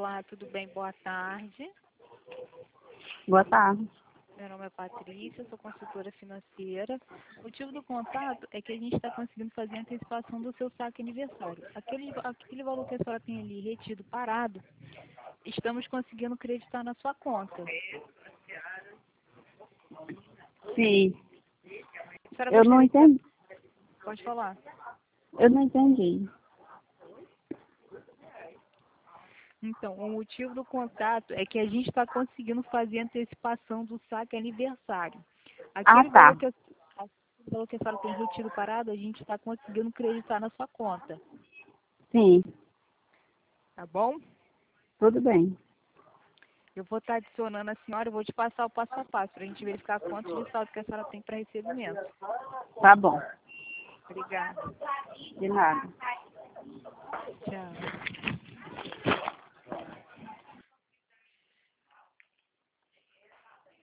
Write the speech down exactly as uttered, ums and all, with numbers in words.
Olá, tudo bem? Boa tarde. Boa tarde. Meu nome é Patrícia, sou consultora financeira. O motivo do contato é que a gente está conseguindo fazer a antecipação do seu saque aniversário. Aquele, aquele valor que a senhora tem ali retido parado, estamos conseguindo creditar na sua conta. Sim. A senhora Eu não gostaria de- entendi. Pode falar. Eu não entendi. Então, o motivo do contato é que a gente está conseguindo fazer a antecipação do saque aniversário. Aquele Ah, tá. valor que a, aquele valor que a senhora tem retido parado, a gente está conseguindo creditar na sua conta. Sim. Tá bom? Tudo bem. Eu vou estar adicionando a senhora, eu vou te passar o passo a passo para a gente verificar quanto de saldo que a senhora tem para recebimento. Tá bom. Obrigada. De nada. Tchau.